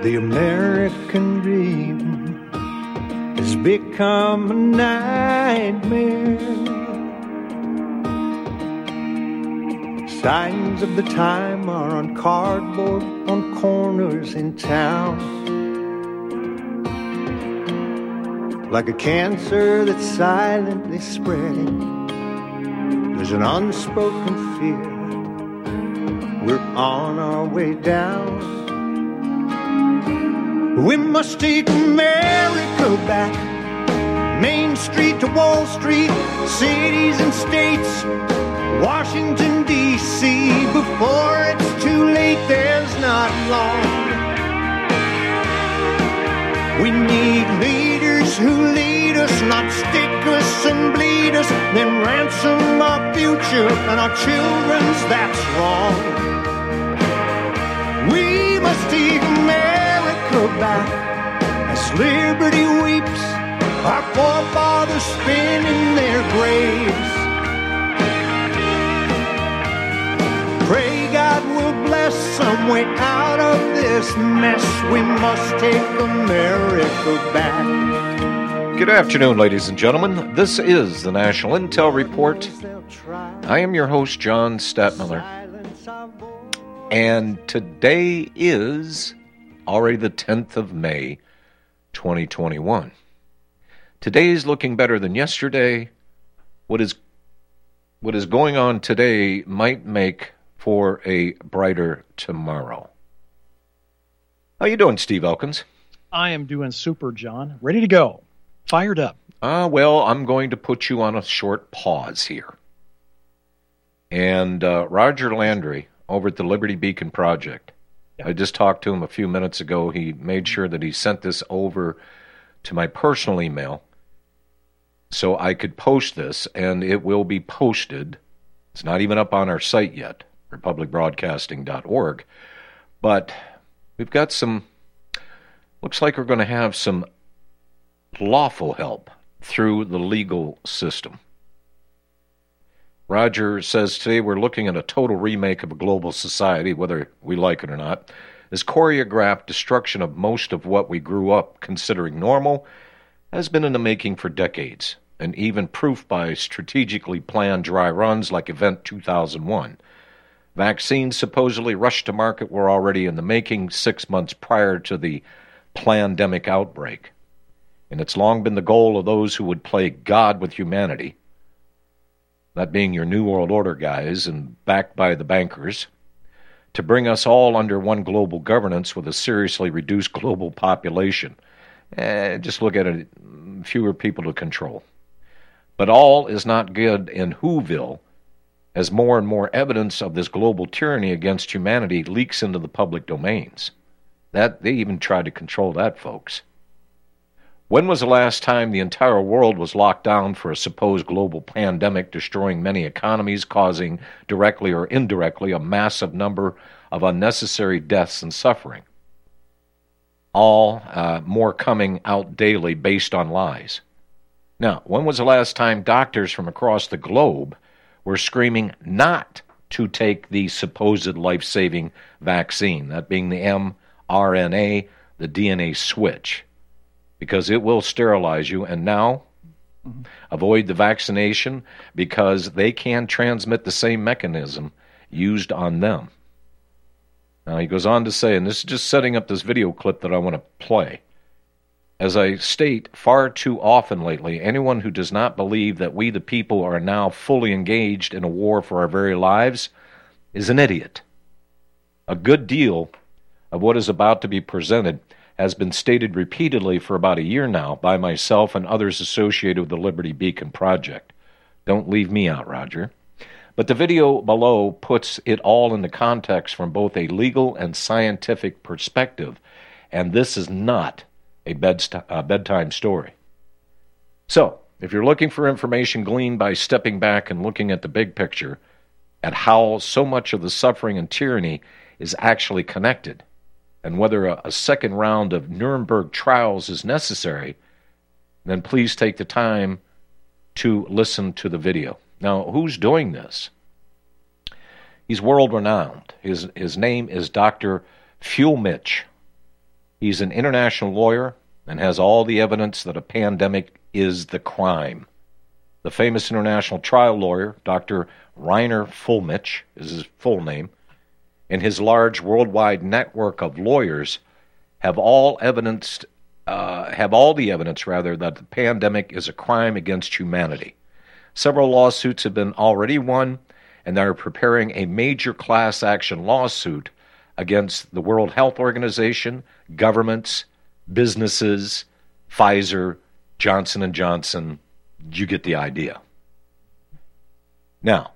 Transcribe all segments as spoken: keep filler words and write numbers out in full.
The American dream has become a nightmare. Signs of the time are on cardboard on corners in town. Like a cancer that's silently spreading, there's an unspoken fear. We're on our way down. We must take America back. Main Street to Wall Street, cities and states, Washington, D C Before it's too late, there's not long. We need leaders who lead us, not stick us and bleed us, then ransom our future and our children's, that's wrong. We must take America back as liberty weeps, our forefathers spin in their graves. Pray God will bless some way out of this mess. We must take America back. Good afternoon, ladies and gentlemen. This is the National Intel Report. I am your host, John Stadtmiller. And today is already the tenth of May, twenty twenty-one. Today is looking better than yesterday. What is, what is going on today might make for a brighter tomorrow. How you doing, Steve Elkins? I am doing super, John. Ready to go. Fired up. Ah, uh, well, I'm going to put you on a short pause here. And uh, Roger Landry over at the Liberty Beacon Project, yep. I just talked to him a few minutes ago. He made sure that he sent this over to my personal email so I could post this, and it will be posted. It's not even up on our site yet, republic broadcasting dot org, but we've got some, looks like we're going to have some lawful help through the legal system. Roger says today we're looking at a total remake of a global society, whether we like it or not. This choreographed destruction of most of what we grew up considering normal has been in the making for decades, and even proof by strategically planned dry runs like Event two thousand one. Vaccines supposedly rushed to market were already in the making six months prior to the plandemic outbreak. And it's long been the goal of those who would play God with humanity, that being your New World Order guys and backed by the bankers, to bring us all under one global governance with a seriously reduced global population. Eh, just look at it, fewer people to control. But all is not good in Whoville, as more and more evidence of this global tyranny against humanity leaks into the public domains. That they even tried to control that, folks. When was the last time the entire world was locked down for a supposed global pandemic destroying many economies, causing directly or indirectly a massive number of unnecessary deaths and suffering? All uh, more coming out daily based on lies. Now, when was the last time doctors from across the globe were screaming not to take the supposed life-saving vaccine, that being the mRNA, the D N A switch, because it will sterilize you, and now mm-hmm. avoid the vaccination because they can transmit the same mechanism used on them. Now, he goes on to say, and this is just setting up this video clip that I want to play. As I state far too often lately, anyone who does not believe that we the people are now fully engaged in a war for our very lives is an idiot. A good deal of what is about to be presented has been stated repeatedly for about a year now by myself and others associated with the Liberty Beacon Project. Don't leave me out, Roger. But the video below puts it all into context from both a legal and scientific perspective, and this is not a bedst- uh, bedtime story. So, if you're looking for information gleaned by stepping back and looking at the big picture, at how so much of the suffering and tyranny is actually connected, and whether a, a second round of Nuremberg trials is necessary, then please take the time to listen to the video. Now, who's doing this? He's world-renowned. His, his name is Doctor Fulmich. He's an international lawyer and has all the evidence that a pandemic is the crime. The famous international trial lawyer, Doctor Reiner Fuellmich, is his full name, and his large worldwide network of lawyers have all evidenced, uh, have all the evidence, rather, that the pandemic is a crime against humanity. Several lawsuits have been already won, and they're preparing a major class action lawsuit against the World Health Organization, governments, businesses, Pfizer, Johnson and Johnson. You get the idea. Now,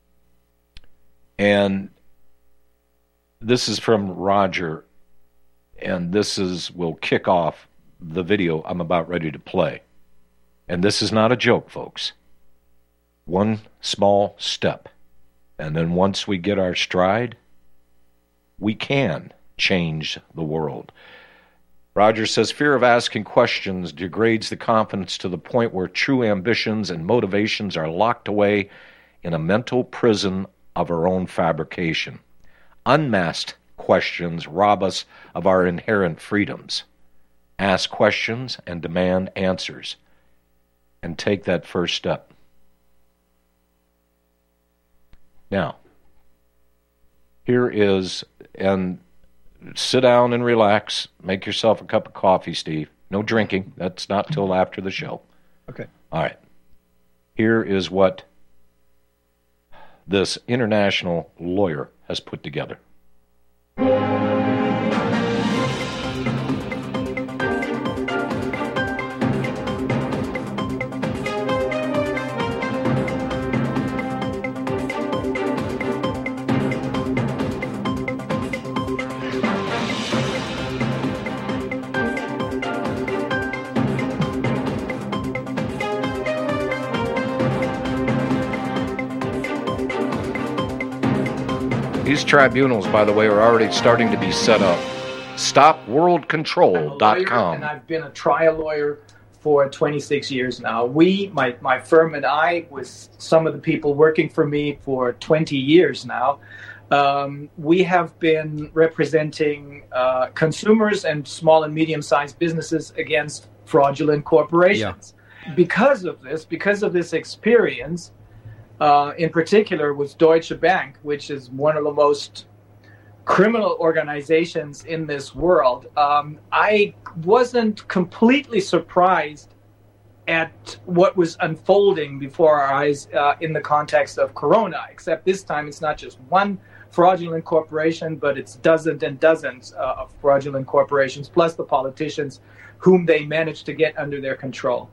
and this is from Roger, and this is will kick off the video I'm about ready to play. And this is not a joke, folks. One small step, and then once we get our stride, we can change the world. Roger says, fear of asking questions degrades the confidence to the point where true ambitions and motivations are locked away in a mental prison of our own fabrication. Unmasked questions rob us of our inherent freedoms. Ask questions and demand answers, and take that first step. Now, here is, and sit down and relax. Make yourself a cup of coffee, Steve. No drinking. That's not till after the show. Okay. All right. Here is what this international lawyer has put together. These tribunals, by the way, are already starting to be set up. stop world control dot com. And I've been a trial lawyer for twenty-six years now. We, my, my firm and I, with some of the people working for me for twenty years now, um, we have been representing uh, consumers and small and medium-sized businesses against fraudulent corporations. Yeah. Because of this, because of this experience, Uh, in particular with Deutsche Bank, which is one of the most criminal organizations in this world, um, I wasn't completely surprised at what was unfolding before our eyes uh, in the context of Corona, except this time it's not just one fraudulent corporation, but it's dozens and dozens uh, of fraudulent corporations, plus the politicians whom they managed to get under their control.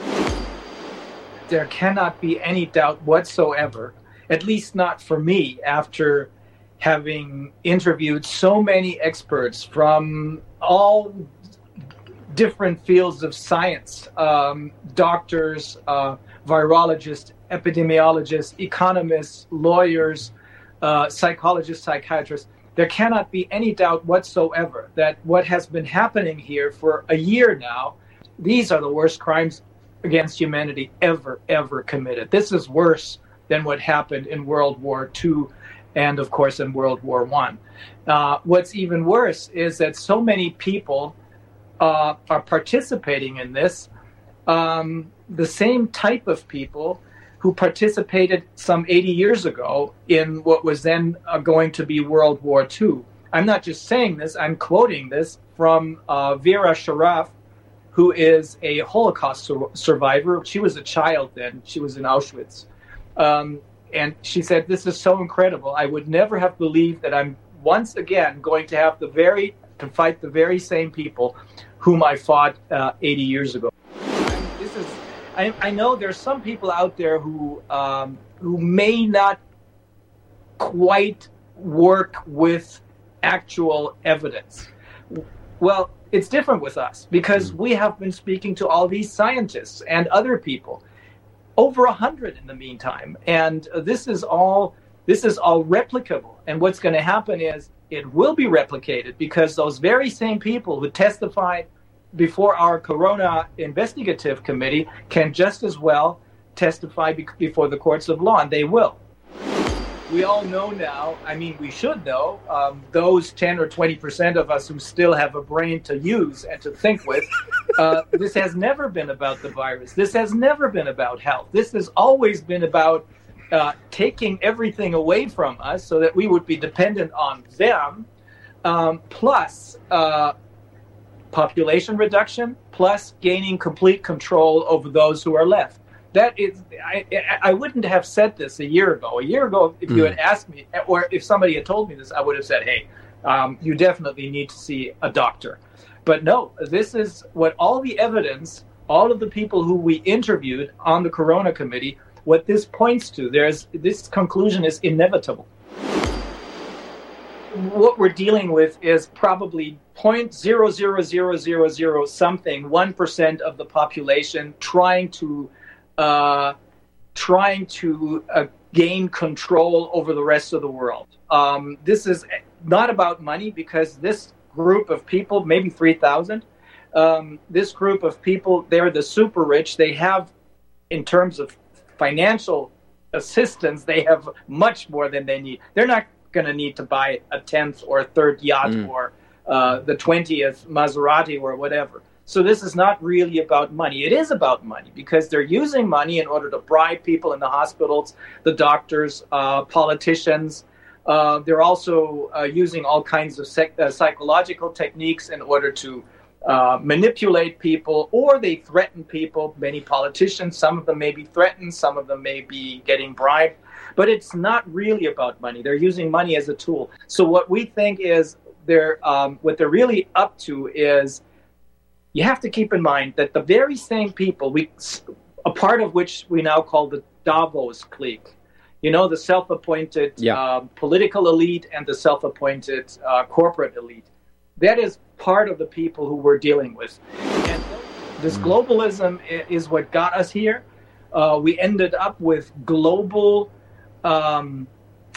There cannot be any doubt whatsoever, at least not for me, after having interviewed so many experts from all different fields of science, um, doctors, uh, virologists, epidemiologists, economists, lawyers, uh, psychologists, psychiatrists. There cannot be any doubt whatsoever that what has been happening here for a year now, these are the worst crimes against humanity ever, ever committed. This is worse than what happened in World War Two and, of course, in World War One. Uh, what's even worse is that so many people uh, are participating in this, um, the same type of people who participated some eighty years ago in what was then uh, going to be World War Two. I'm not just saying this, I'm quoting this from uh, Vera Sharaf, who is a Holocaust sur- survivor. She was a child then. She was in Auschwitz. Um, and she said, this is so incredible. I would never have believed that I'm once again going to have the very, to fight the very same people whom I fought uh, eighty years ago. This is, I, I know there's some people out there who, um, who may not quite work with actual evidence. Well, it's different with us because we have been speaking to all these scientists and other people, over a hundred in the meantime, and this is all this is all replicable. And what's going to happen is it will be replicated because those very same people who testified before our Corona Investigative Committee can just as well testify be- before the courts of law, and they will. we all know now, I mean, we should know, um, those ten or twenty percent of us who still have a brain to use and to think with, uh, this has never been about the virus. This has never been about health. This has always been about uh, taking everything away from us so that we would be dependent on them, um, plus uh, population reduction, plus gaining complete control over those who are left. That is, I, I wouldn't have said this a year ago. A year ago, if you Mm. had asked me, or if somebody had told me this, I would have said, hey, um, you definitely need to see a doctor. But no, this is what all the evidence, all of the people who we interviewed on the Corona Committee, what this points to. There's this conclusion is inevitable. What we're dealing with is probably zero point zero zero zero zero zero something, one percent of the population trying to Uh, trying to uh, gain control over the rest of the world. Um, this is not about money, because this group of people, maybe three thousand, um, this group of people, they're the super rich. They have, in terms of financial assistance, they have much more than they need. They're not going to need to buy a tenth or a third yacht Mm. or uh, the twentieth Maserati or whatever. So this is not really about money. It is about money, because they're using money in order to bribe people in the hospitals, the doctors, uh, politicians. Uh, they're also uh, using all kinds of sec- uh, psychological techniques in order to uh, manipulate people, or they threaten people. Many politicians, some of them may be threatened, some of them may be getting bribed. But it's not really about money. They're using money as a tool. So what we think is they're um, what they're really up to is, you have to keep in mind that the very same people, we, a part of which we now call the Davos clique, you know, the self-appointed Yeah. uh, political elite and the self-appointed uh, corporate elite, that is part of the people who we're dealing with. And this globalism i- is what got us here. Uh, we ended up with global, um,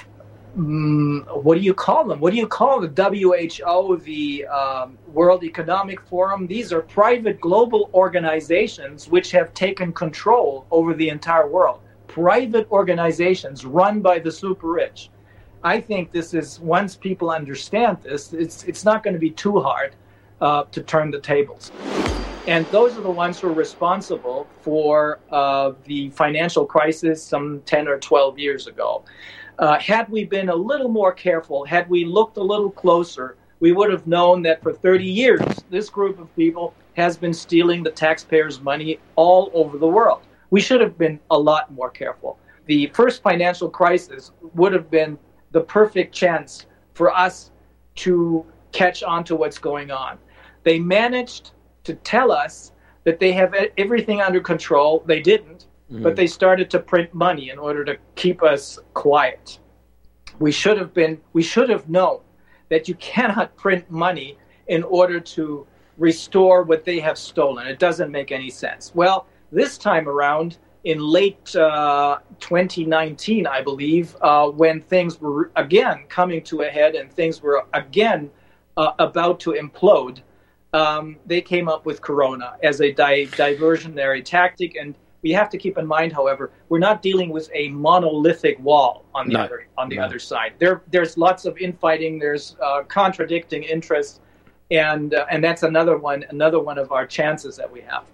Mm, what do you call them? What do you call the W H O, the um, World Economic Forum? These are private global organizations which have taken control over the entire world. Private organizations run by the super rich. I think this is, once people understand this, it's it's not going to be too hard uh, to turn the tables. And those are the ones who are responsible for uh, the financial crisis some ten or twelve years ago. Uh, had we been a little more careful, had we looked a little closer, we would have known that for thirty years, this group of people has been stealing the taxpayers' money all over the world. We should have been a lot more careful. The first financial crisis would have been the perfect chance for us to catch on to what's going on. They managed to tell us that they have everything under control. They didn't. But they started to print money in order to keep us quiet. We should have been, we should have known that you cannot print money in order to restore what they have stolen. It doesn't make any sense. Well, this time around, in late uh, twenty nineteen, I believe, uh, when things were again coming to a head and things were again uh, about to implode, um, they came up with Corona as a di- diversionary tactic. And we have to keep in mind, however, we're not dealing with a monolithic wall on the No. other on the No. other side. There, there's lots of infighting. There's uh, contradicting interests, and uh, and that's another one, another one of our chances that we have.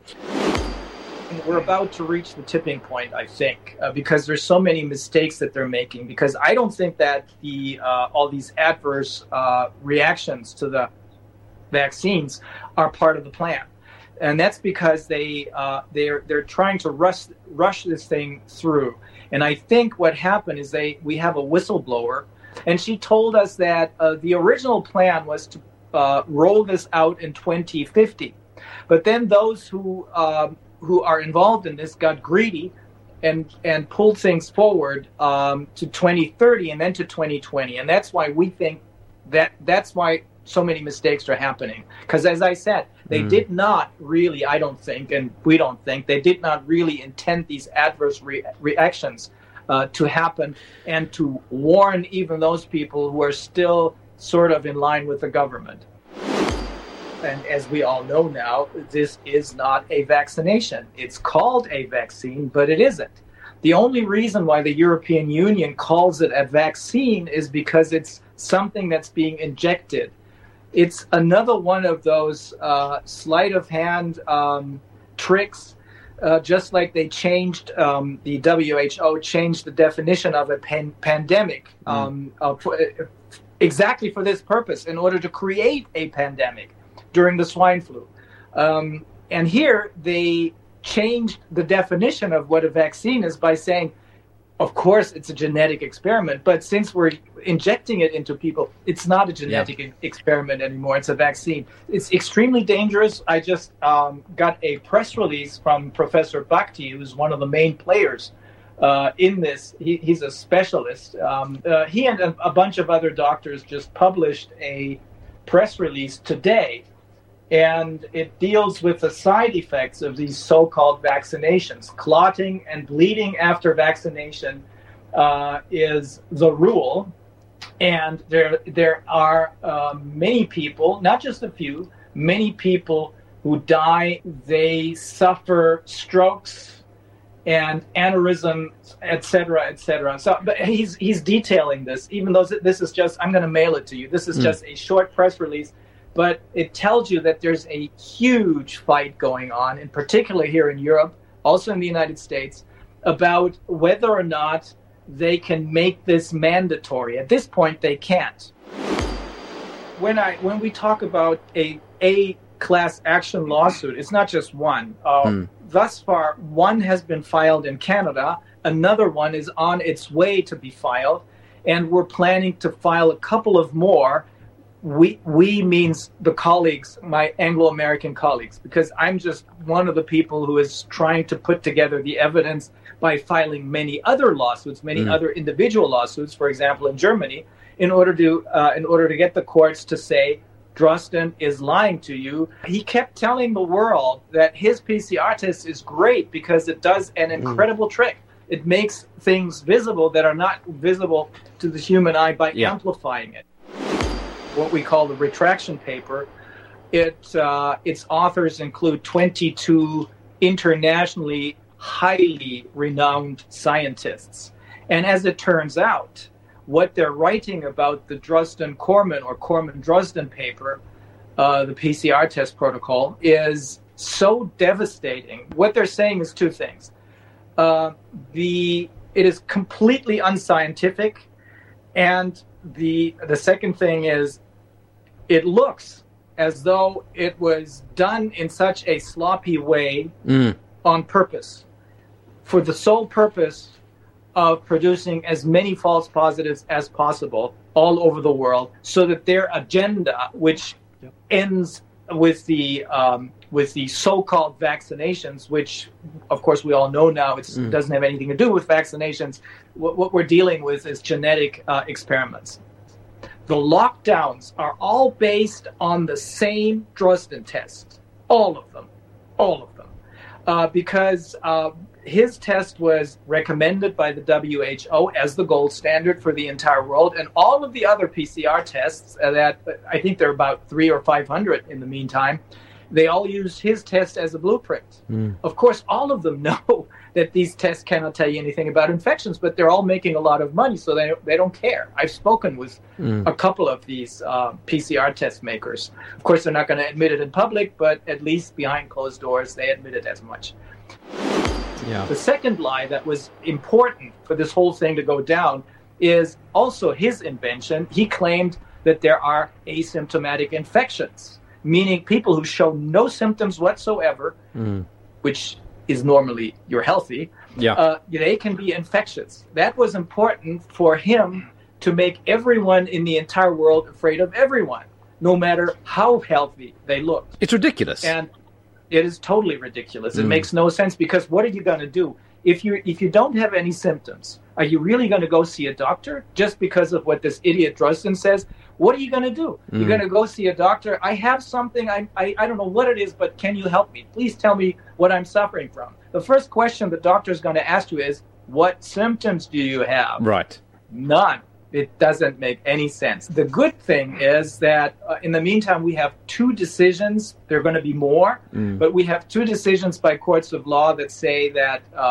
And we're about to reach the tipping point, I think, uh, because there's so many mistakes that they're making. Because I don't think that the uh, all these adverse uh, reactions to the vaccines are part of the plan. And that's because they uh, they're they're trying to rush rush this thing through. And I think what happened is they we have a whistleblower, and she told us that uh, the original plan was to uh, roll this out in twenty fifty, but then those who um, who are involved in this got greedy and and pulled things forward um, to twenty thirty and then to twenty twenty, and that's why we think that that's why so many mistakes are happening. Because as I said, they mm. did not really, I don't think, and we don't think, they did not really intend these adverse re- reactions uh, to happen and to warn even those people who are still sort of in line with the government. And as we all know now, this is not a vaccination. It's called a vaccine, but it isn't. The only reason why the European Union calls it a vaccine is because it's something that's being injected. It's another one of those uh, sleight of hand um, tricks, uh, just like they changed, um, the W H O changed the definition of a pan- pandemic mm. um, uh, for, uh, exactly for this purpose, in order to create a pandemic during the swine flu. Um, and here they changed the definition of what a vaccine is by saying, of course, it's a genetic experiment, but since we're injecting it into people, it's not a genetic yeah. experiment anymore. It's a vaccine. It's extremely dangerous. I just um, got a press release from Professor Bhakti, who's one of the main players uh, in this. He, he's a specialist. Um, uh, he and a, a bunch of other doctors just published a press release today, and it deals with the side effects of these so-called vaccinations. Clotting and bleeding after vaccination uh, is the rule, and there there are uh, many people, not just a few, many people who die. They suffer strokes and aneurysms, et cetera, et cetera. So, but he's he's detailing this, even though this is just, I'm going to mail it to you. This is mm. just a short press release. But it tells you that there's a huge fight going on, in particular here in Europe, also in the United States, about whether or not they can make this mandatory. At this point, they can't. When I when we talk about a a class action lawsuit, it's not just one. Uh, mm. Thus far, one has been filed in Canada. Another one is on its way to be filed, and we're planning to file a couple of more. We we means the colleagues, my Anglo-American colleagues, because I'm just one of the people who is trying to put together the evidence by filing many other lawsuits, many mm. other individual lawsuits, for example, in Germany, in order to uh, in order to get the courts to say Drosten is lying to you. He kept telling the world that his P C R test is great because it does an incredible mm. trick. It makes things visible that are not visible to the human eye by yeah. amplifying it. What we call the retraction paper. It uh, its authors include twenty-two internationally highly renowned scientists. And as it turns out, what they're writing about the Drosten-Corman or Corman-Drosten paper, uh, the P C R test protocol, is so devastating. What they're saying is two things. Uh, the it is completely unscientific, and the the second thing is, it looks as though it was done in such a sloppy way mm. on purpose, for the sole purpose of producing as many false positives as possible all over the world, so that their agenda, which yep. ends with the um, with the so-called vaccinations, which of course we all know now it mm. doesn't have anything to do with vaccinations. What, what we're dealing with is genetic uh, experiments. The lockdowns are all based on the same Drosten test. All of them. All of them. Uh, because uh, his test was recommended by the W H O as the gold standard for the entire world. And all of the other P C R tests, uh, that I think there are about three or five hundred in the meantime, they all used his test as a blueprint. Mm. Of course, all of them know that these tests cannot tell you anything about infections, but they're all making a lot of money, so they they don't care. I've spoken with mm. a couple of these uh, P C R test makers. Of course, they're not going to admit it in public, but at least behind closed doors, they admit it as much. Yeah. The second lie that was important for this whole thing to go down is also his invention. He claimed that there are asymptomatic infections, meaning people who show no symptoms whatsoever, mm. which is normally you're healthy, yeah. uh, they can be infectious. That was important for him to make everyone in the entire world afraid of everyone, no matter how healthy they looked. It's ridiculous. And it is totally ridiculous. It mm. makes no sense, because what are you going to do? If you if you don't have any symptoms, are you really going to go see a doctor just because of what this idiot Drosten says? What are you going to do? Mm. You're going to go see a doctor. I have something. I, I I don't know what it is, but can you help me? Please tell me what I'm suffering from. The first question the doctor is going to ask you is, what symptoms do you have? Right. None. It doesn't make any sense. The good thing is that uh, in the meantime, we have two decisions. There are going to be more, mm. but we have two decisions by courts of law that say that uh,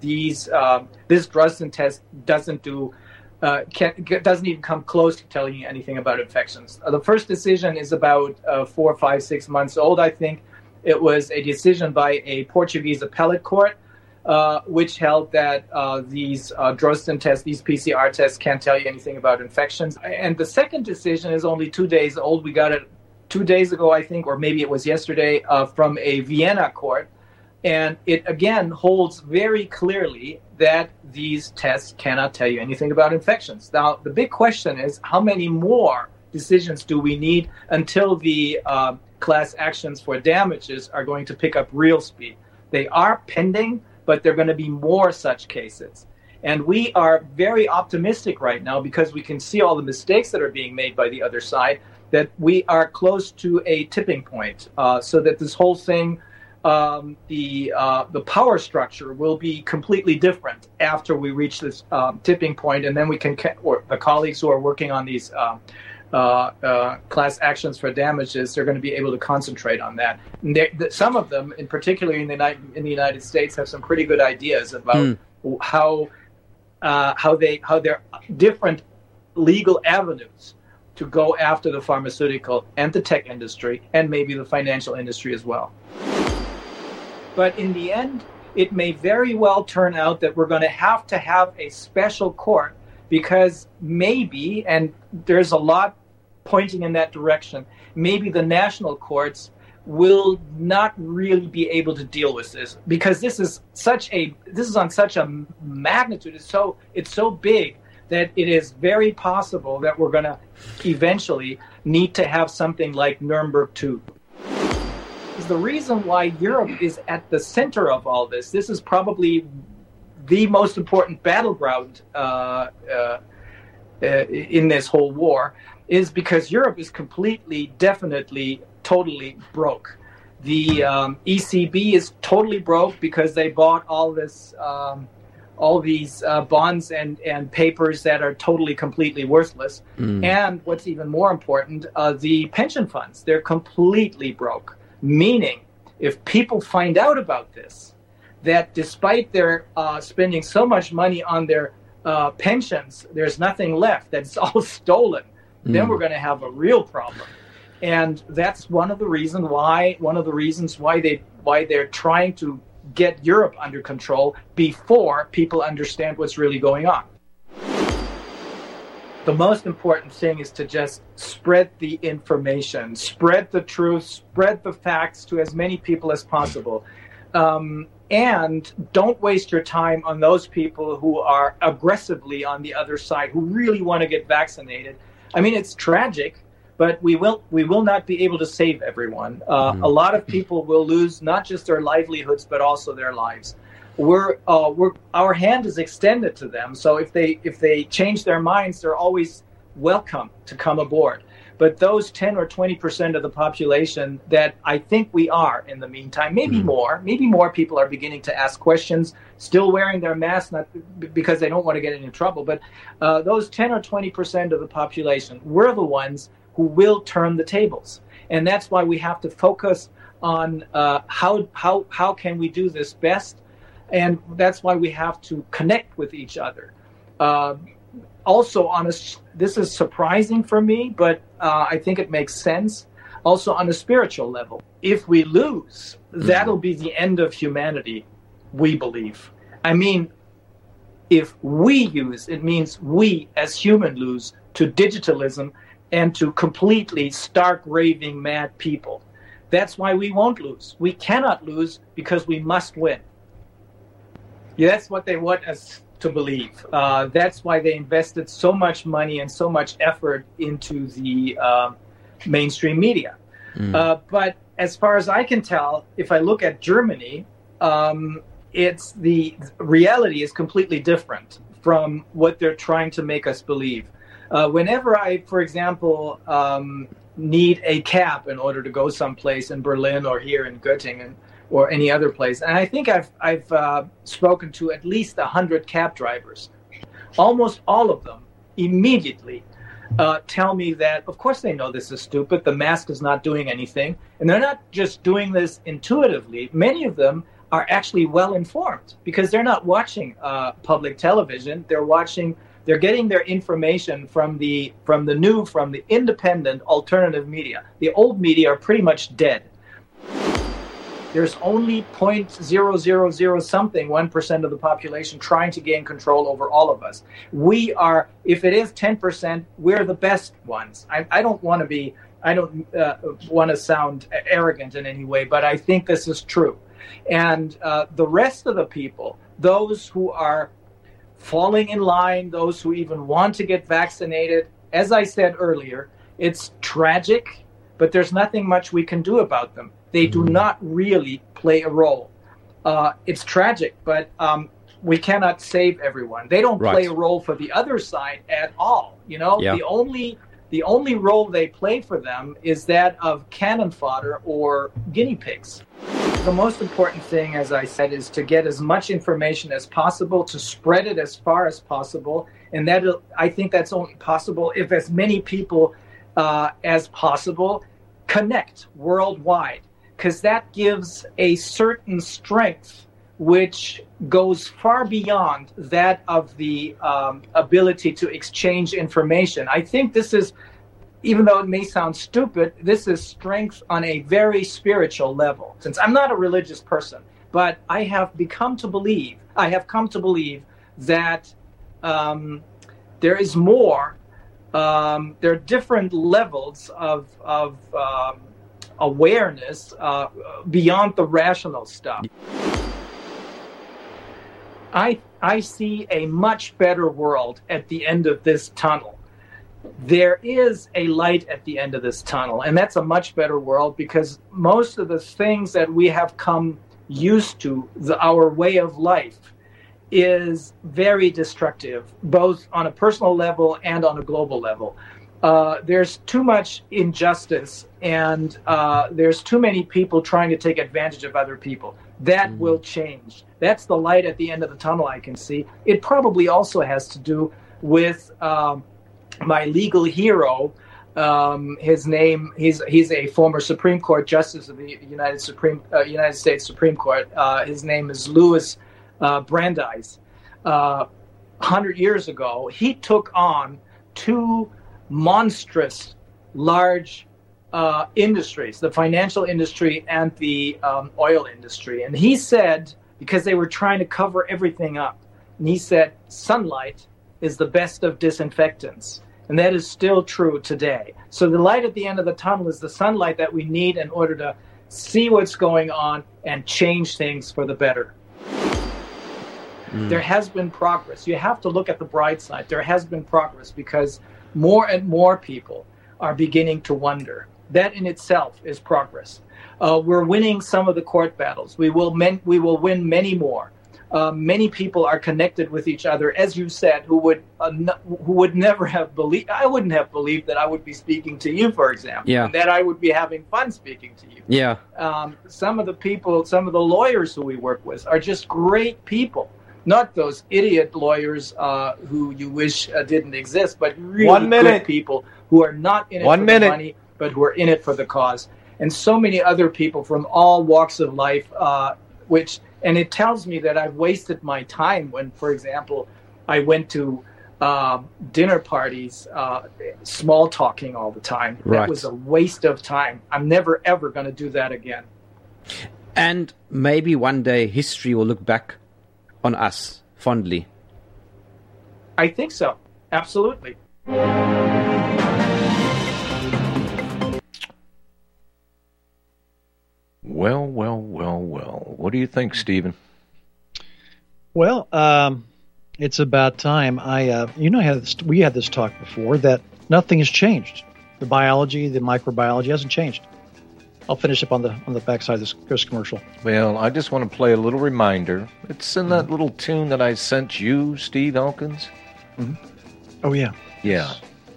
these uh, this Drosten test doesn't do uh, can, doesn't even come close to telling you anything about infections. Uh, the first decision is about uh, four, five, six months old, I think. It was a decision by a Portuguese appellate court, uh, which held that uh, these uh, Drosten tests, these P C R tests, can't tell you anything about infections. And the second decision is only two days old. We got it two days ago, I think, or maybe it was yesterday, uh, from a Vienna court. And it, again, holds very clearly that these tests cannot tell you anything about infections. Now, the big question is, how many more decisions do we need until the uh, class actions for damages are going to pick up real speed? They are pending, but there are going to be more such cases. And we are very optimistic right now because we can see all the mistakes that are being made by the other side, that we are close to a tipping point, uh, so that this whole thing, um, the uh, the power structure will be completely different after we reach this um, tipping point, and then we can, or the colleagues who are working on these uh, uh, uh, class actions for damages, they're going to be able to concentrate on that. And they, some of them, in particular in the in the United States, have some pretty good ideas about mm. how uh, how they how there are different legal avenues to go after the pharmaceutical and the tech industry and maybe the financial industry as well. But in the end, it may very well turn out that we're going to have to have a special court because maybe, and there's a lot pointing in that direction, maybe the national courts will not really be able to deal with this because this is such a this is on such a magnitude. It's so it's so big that it is very possible that we're going to eventually need to have something like Nuremberg two. The reason why Europe is at the center of all this, this is probably the most important battleground uh, uh, uh, in this whole war, is because Europe is completely, definitely, totally broke. The um, E C B is totally broke because they bought all this, um, all these uh, bonds and, and papers that are totally, completely worthless. Mm. And what's even more important, uh, the pension funds, they're completely broke. Meaning, if people find out about this, that despite their uh, spending so much money on their uh, pensions, there's nothing left, that it's all stolen, mm. then we're going to have a real problem. And that's one of the reasons why one of the reasons why they why they're trying to get Europe under control before people understand what's really going on. The most important thing is to just spread the information, spread the truth, spread the facts to as many people as possible. Um, and don't waste your time on those people who are aggressively on the other side, who really want to get vaccinated. I mean, it's tragic, but we will we will not be able to save everyone. Uh, mm-hmm. A lot of people will lose not just their livelihoods, but also their lives. We're, uh, we're, our hand is extended to them. So if they if they change their minds, they're always welcome to come aboard. But those ten or twenty percent of the population that I think we are in the meantime, maybe mm-hmm. more, maybe more people are beginning to ask questions, still wearing their masks, not because they don't want to get into trouble. But uh, those ten or twenty percent of the population, we're the ones who will turn the tables. And that's why we have to focus on uh, how how how can we do this best. And that's why we have to connect with each other. Uh, also, on a, this is surprising for me, but uh, I think it makes sense. Also, on a spiritual level, if we lose, mm-hmm. that'll be the end of humanity, we believe. I mean, if we use, it means we as human lose to digitalism and to completely stark, raving, mad people. That's why we won't lose. We cannot lose because we must win. Yeah, that's what they want us to believe. Uh, that's why they invested so much money and so much effort into the uh, mainstream media. Mm. Uh, but as far as I can tell, if I look at Germany, um, it's the reality is completely different from what they're trying to make us believe. Uh, whenever I, for example, um, need a cab in order to go someplace in Berlin or here in Göttingen, or any other place. And I think I've I've uh, spoken to at least one hundred cab drivers. Almost all of them immediately uh, tell me that, of course they know this is stupid, the mask is not doing anything. And they're not just doing this intuitively. Many of them are actually well informed because they're not watching uh, public television. They're watching, they're getting their information from the from the new, from the independent alternative media. The old media are pretty much dead. There's only zero point zero zero zero something, one percent of the population trying to gain control over all of us. We are, if it is ten percent, we're the best ones. I, I don't want to be, I don't uh, want to sound arrogant in any way, but I think this is true. And uh, the rest of the people, those who are falling in line, those who even want to get vaccinated, as I said earlier, it's tragic, but there's nothing much we can do about them. They do not really play a role. Uh, it's tragic, but um, we cannot save everyone. They don't Right. play a role for the other side at all. You know, Yeah. the only the only role they play for them is that of cannon fodder or guinea pigs. The most important thing, as I said, is to get as much information as possible, to spread it as far as possible, and that I think that's only possible if as many people uh, as possible connect worldwide. Because that gives a certain strength which goes far beyond that of the um, ability to exchange information. I think this is, even though it may sound stupid, this is strength on a very spiritual level. Since I'm not a religious person, but I have become to believe, I have come to believe that um, there is more, um, there are different levels of, of um, awareness uh, beyond the rational stuff. I I see a much better world at the end of this tunnel. There is a light at the end of this tunnel, and that's a much better world because most of the things that we have come used to, the, our way of life, is very destructive, both on a personal level and on a global level. Uh, there's too much injustice, and uh, there's too many people trying to take advantage of other people. That mm-hmm. will change. That's the light at the end of the tunnel I can see. It probably also has to do with um, my legal hero. Um, his name, he's he's a former Supreme Court Justice of the United Supreme uh, United States Supreme Court. Uh, his name is Louis uh, Brandeis. Uh, one hundred years ago, he took on two monstrous, large uh, industries, the financial industry and the um, oil industry. And he said, because they were trying to cover everything up, and he said, sunlight is the best of disinfectants. And that is still true today. So the light at the end of the tunnel is the sunlight that we need in order to see what's going on and change things for the better. Mm. There has been progress. You have to look at the bright side. There has been progress because more and more people are beginning to wonder. That in itself is progress. Uh, we're winning some of the court battles. We will men- we will win many more. Uh, many people are connected with each other, as you said, who would uh, n- who would never have believed. I wouldn't have believed that I would be speaking to you, for example. Yeah. And that I would be having fun speaking to you. Yeah. Um, some of the people, some of the lawyers who we work with are just great people. Not those idiot lawyers uh, who you wish uh, didn't exist, but really One minute. good people who are not in it One for minute. the money, but who are in it for the cause. And so many other people from all walks of life, uh, which, and it tells me that I've wasted my time when, for example, I went to uh, dinner parties, uh, small talking all the time. Right. That was a waste of time. I'm never, ever going to do that again. And maybe one day history will look back on us fondly. I think so. Absolutely. Well, well, well, well. What do you think, Stephen? Well, um, it's about time. I, uh, you know, I had this, we had this talk before that nothing has changed. The biology, the microbiology hasn't changed. I'll finish up on the on the backside of this, this commercial. Well, I just want to play a little reminder. It's in that little tune that I sent you, Steve Elkins. Mm-hmm. Oh, yeah. Yeah.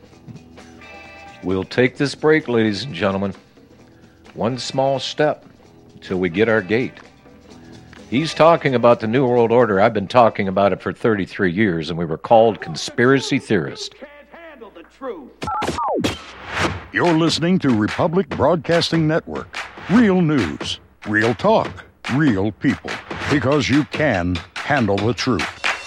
We'll take this break, ladies and gentlemen. One small step till we get our gate. He's talking about the New World Order. I've been talking about it for thirty-three years, and we were called conspiracy theorists. Can't handle the truth. You're listening to Republic Broadcasting Network. Real news, real talk, real people, because you can handle the truth.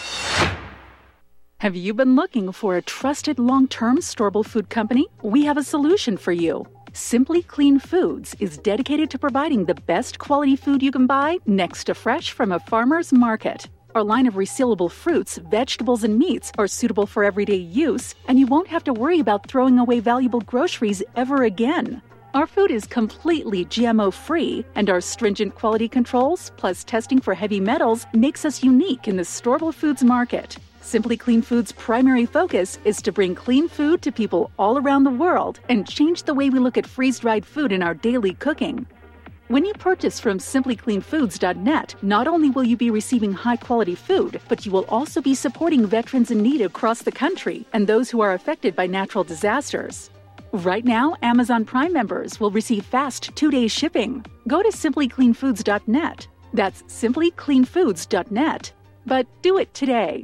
Have you been looking for a trusted long-term storable food company? We have a solution for you. Simply Clean Foods is dedicated to providing the best quality food you can buy next to fresh from a farmer's market. Our line of resealable fruits, vegetables, and meats are suitable for everyday use, and you won't have to worry about throwing away valuable groceries ever again. Our food is completely G M O-free, and our stringent quality controls, plus testing for heavy metals, makes us unique in the storable foods market. Simply Clean Foods' primary focus is to bring clean food to people all around the world and change the way we look at freeze-dried food in our daily cooking. When you purchase from simply clean foods dot net, not only will you be receiving high-quality food, but you will also be supporting veterans in need across the country and those who are affected by natural disasters. Right now, Amazon Prime members will receive fast two-day shipping. Go to simply clean foods dot net. That's simply clean foods dot net. But do it today.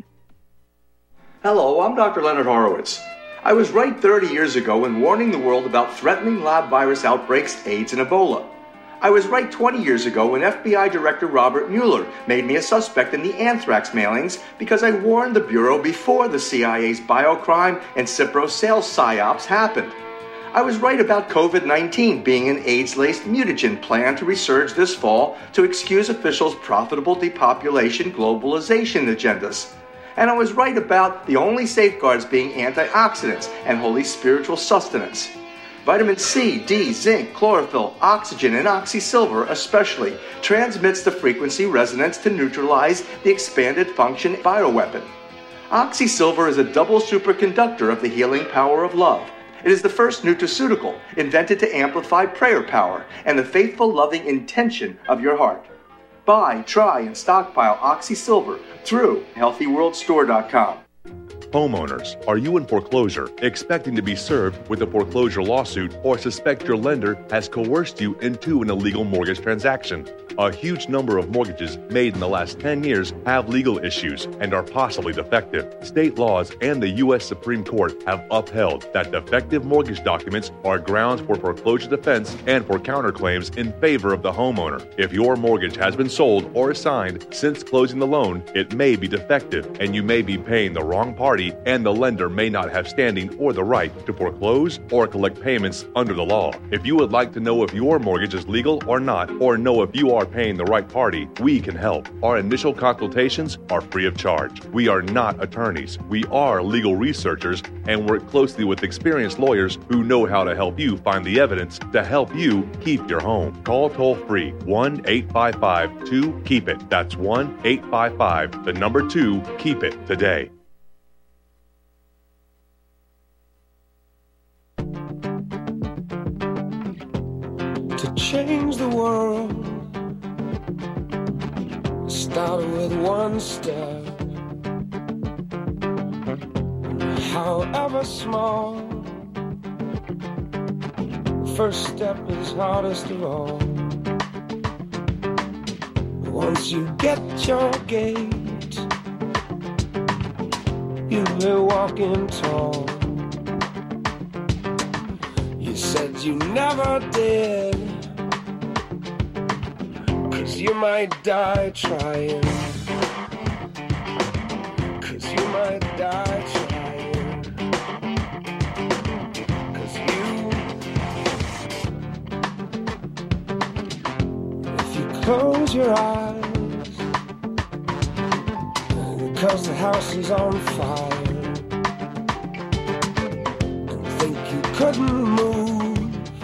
Hello, I'm Doctor Leonard Horowitz. I was right thirty years ago in warning the world about threatening lab virus outbreaks, AIDS, and Ebola. I was right twenty years ago when F B I Director Robert Mueller made me a suspect in the anthrax mailings because I warned the Bureau before the C I A's biocrime and Cipro sales psyops happened. I was right about COVID nineteen being an AIDS-laced mutagen plan to resurge this fall to excuse officials' profitable depopulation globalization agendas. And I was right about the only safeguards being antioxidants and holy spiritual sustenance. Vitamin C, D, zinc, chlorophyll, oxygen, and oxysilver especially transmits the frequency resonance to neutralize the expanded function bioweapon. Oxysilver is a double superconductor of the healing power of love. It is the first nutraceutical invented to amplify prayer power and the faithful, loving intention of your heart. Buy, try, and stockpile Oxysilver through healthy world store dot com. Homeowners, are you in foreclosure, expecting to be served with a foreclosure lawsuit, or suspect your lender has coerced you into an illegal mortgage transaction? A huge number of mortgages made in the last ten years have legal issues and are possibly defective. State laws and the U S Supreme Court have upheld that defective mortgage documents are grounds for foreclosure defense and for counterclaims in favor of the homeowner. If your mortgage has been sold or assigned since closing the loan, it may be defective and you may be paying the wrong party, and the lender may not have standing or the right to foreclose or collect payments under the law. If you would like to know if your mortgage is legal or not, or know if you are paying the right party, we can help. Our initial consultations are free of charge. We are not attorneys. We are legal researchers and work closely with experienced lawyers who know how to help you find the evidence to help you keep your home. Call toll-free one eight five five two keep it. That's one eight five five, the number two, keep it today. To change the world, start with one step, however small. First step is hardest of all. Once you get your gait, you'll be walking tall. You said you never did, 'cause you might die trying. 'Cause you might die trying. 'Cause you, if you close your eyes, because the house is on fire, and think you couldn't move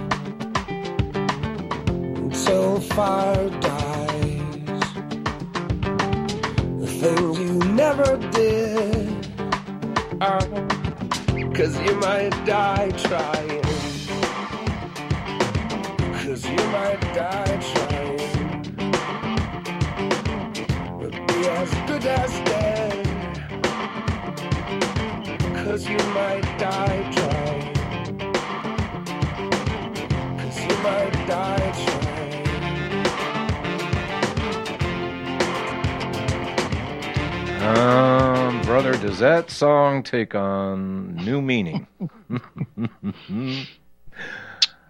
until fire dies. The things you never did are 'cause you might die trying. 'Cause you might die trying. But be as good as dead. 'Cause you might die trying. 'Cause you might die trying. Um, brother, does that song take on new meaning?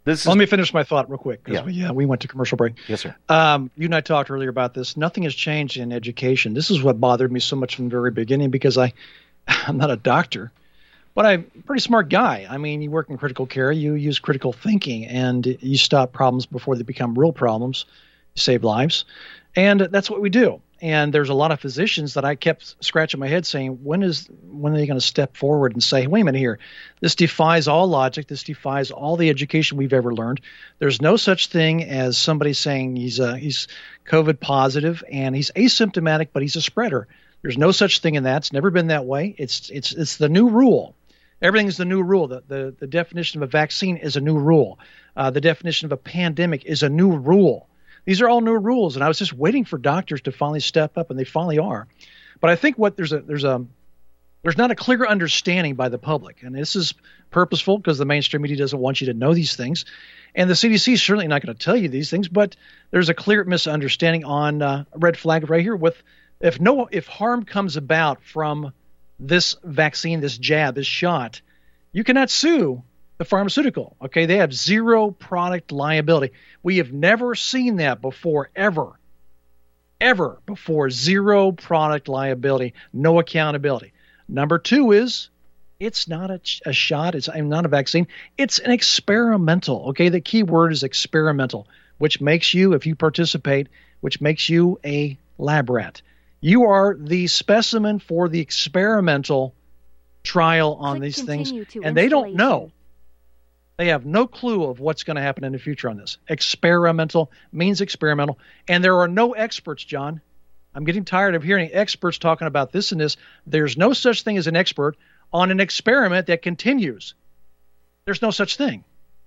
This is, Let me finish my thought real quick, because Yeah. we, uh, we went to commercial break. Yes, sir. Um, you and I talked earlier about this. Nothing has changed in education. This is what bothered me so much from the very beginning, because I, I'm not a doctor, but I'm a pretty smart guy. I mean, you work in critical care, you use critical thinking, and you stop problems before they become real problems. You save lives. And that's what we do. And there's a lot of physicians that I kept scratching my head saying, when is when are they going to step forward and say, wait a minute here, this defies all logic, this defies all the education we've ever learned. There's no such thing as somebody saying he's uh, he's COVID positive and he's asymptomatic, but he's a spreader. There's no such thing in that. It's never been that way. It's it's it's the new rule. Everything is the new rule. The the, the definition of a vaccine is a new rule. Uh, the definition of a pandemic is a new rule. These are all new rules, and I was just waiting for doctors to finally step up, and they finally are. But I think what there's a there's a there's not a clear understanding by the public, and this is purposeful because the mainstream media doesn't want you to know these things, and the C D C is certainly not going to tell you these things. But there's a clear misunderstanding on uh, a red flag right here. With if no if harm comes about from this vaccine, this jab, this shot, you cannot sue the pharmaceutical. Okay, they have zero product liability. We have never seen that before, ever, ever before. Zero product liability, no accountability. Number two is it's not a, a shot. It's not a vaccine. It's an experimental. Okay, the key word is experimental, which makes you, if you participate, which makes you a lab rat. You are the specimen for the experimental trial on Click these things, continue to and they don't installation. know. They have no clue of what's going to happen in the future on this. Experimental means experimental. And there are no experts, John. I'm getting tired of hearing experts talking about this and this. There's no such thing as an expert on an experiment that continues. There's no such thing.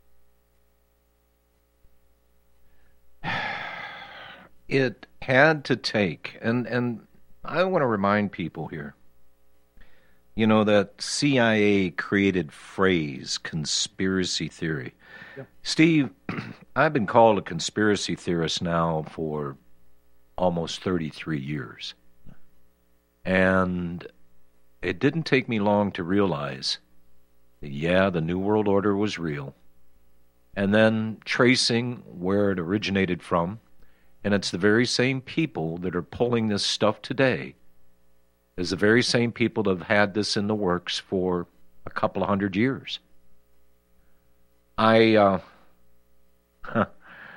It had to take, and, and I want to remind people here, you know, that C I A created phrase, conspiracy theory. Yep. Steve, I've been called a conspiracy theorist now for almost thirty-three years. And it didn't take me long to realize that, yeah, the New World Order was real. And then tracing where it originated from, and it's the very same people that are pulling this stuff today is the very same people that have had this in the works for a couple of hundred years. I, uh, huh,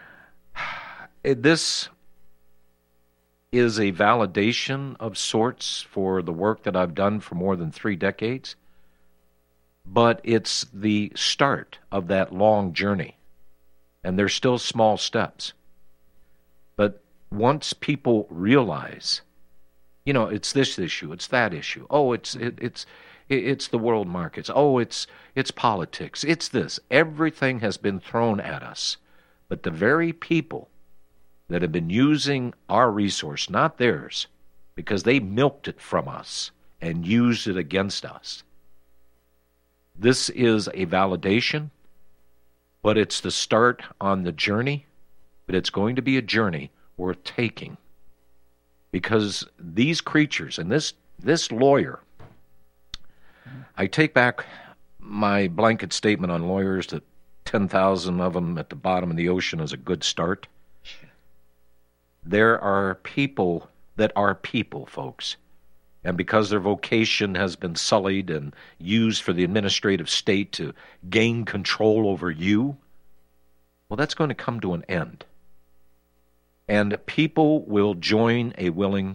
this is a validation of sorts for the work that I've done for more than three decades, but it's the start of that long journey, and there's still small steps. But once people realize, you know, it's this issue, it's that issue. Oh, it's it, it's it, it's the world markets. Oh, it's it's politics. It's this. Everything has been thrown at us. But the very people that have been using our resource, not theirs, because they milked it from us and used it against us. This is a validation, but it's the start on the journey, but it's going to be a journey worth taking. Because these creatures, and this this lawyer, I take back my blanket statement on lawyers that ten thousand of them at the bottom of the ocean is a good start. There are people that are people, folks. And because their vocation has been sullied and used for the administrative state to gain control over you, well, that's going to come to an end. And people will join a willing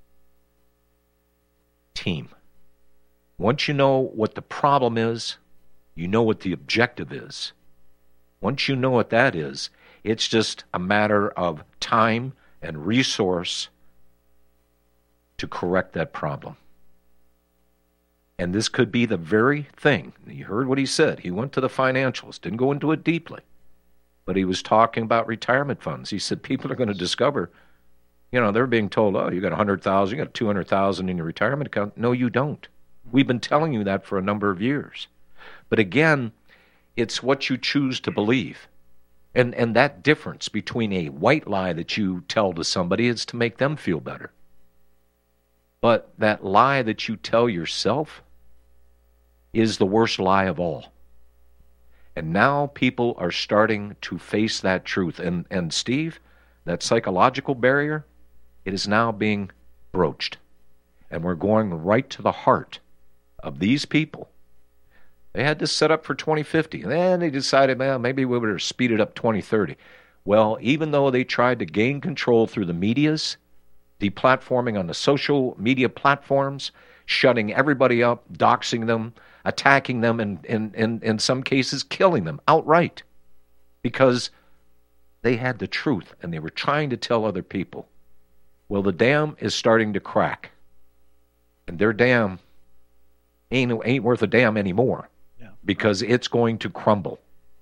team. Once you know what the problem is, you know what the objective is. Once you know what that is, it's just a matter of time and resource to correct that problem. And this could be the very thing. You heard what he said. He went to the financials, didn't go into it deeply. But he was talking about retirement funds. He said people are going to discover, you know, they're being told, oh, you got one hundred thousand dollars, you got two hundred thousand dollars in your retirement account. No, you don't. We've been telling you that for a number of years. But again, it's what you choose to believe. And and that difference between a white lie that you tell to somebody is to make them feel better. But that lie that you tell yourself is the worst lie of all. And now people are starting to face that truth. And, and Steve, that psychological barrier, it is now being broached. And we're going right to the heart of these people. They had this set up for twenty fifty. And then they decided, well, maybe we better speed it up twenty thirty. Well, even though they tried to gain control through the medias, deplatforming on the social media platforms, shutting everybody up, doxing them, attacking them, and in, in, in some cases killing them outright because they had the truth and they were trying to tell other people. Well, the dam is starting to crack. And their dam ain't, ain't worth a damn anymore yeah. because it's going to crumble.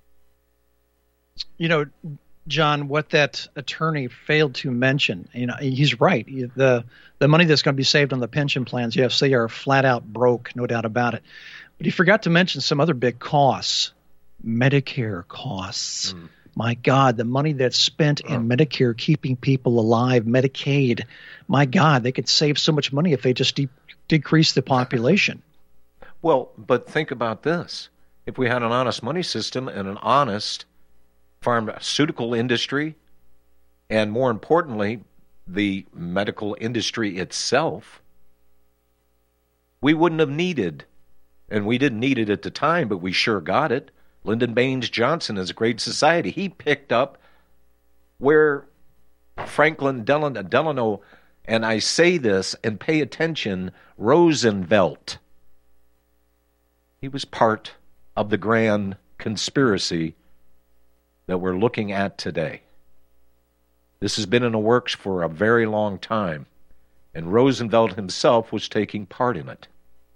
You know, John, what that attorney failed to mention, you know, he's right. The the money that's going to be saved on the pension plans, yes, they are flat out broke, no doubt about it. But he forgot to mention some other big costs. Medicare costs. Mm. My God, the money that's spent in Medicare keeping people alive, Medicaid. My God, they could save so much money if they just de- decrease the population. Well, but think about this. If we had an honest money system and an honest pharmaceutical industry, and more importantly, the medical industry itself, we wouldn't have needed, and we didn't need it at the time, but we sure got it. Lyndon Baines Johnson is a great society. He picked up where Franklin Delano, Delano, and I say this, and pay attention, Roosevelt. He was part of the grand conspiracy that we're looking at today. This has been in the works for a very long time, and Roosevelt himself was taking part in it.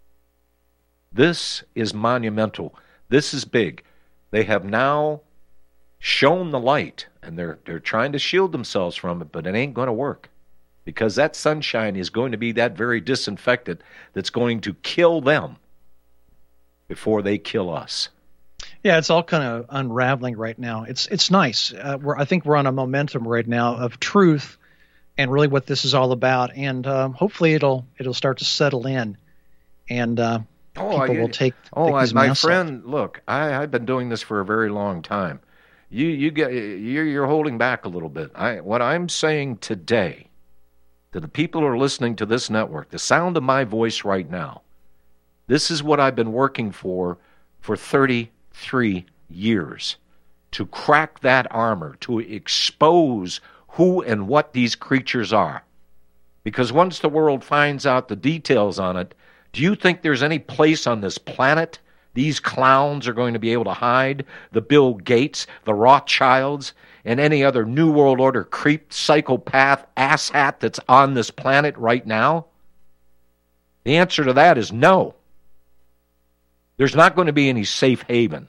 This is monumental. This is big. They have now shown the light, and they're they're trying to shield themselves from it, but it ain't going to work, because that sunshine is going to be that very disinfectant that's going to kill them before they kill us. Yeah, it's all kind of unraveling right now. It's it's nice. Uh, we're, I think we're on a momentum right now of truth and really what this is all about. And um, hopefully it'll it'll start to settle in, and uh, oh, people I, will take. Oh, take I, these my friend, up. look, I, I've been doing this for a very long time. You you get you're you're holding back a little bit. I what I'm saying today to the people who are listening to this network, the sound of my voice right now, this is what I've been working for for thirty-three years, to crack that armor, to expose who and what these creatures are. Because once the world finds out the details on it, do you think there's any place on this planet these clowns are going to be able to hide? The Bill Gates, the Rothschilds, and any other New World Order creep, psychopath, asshat that's on this planet right now? The answer to that is no. There's not going to be any safe haven.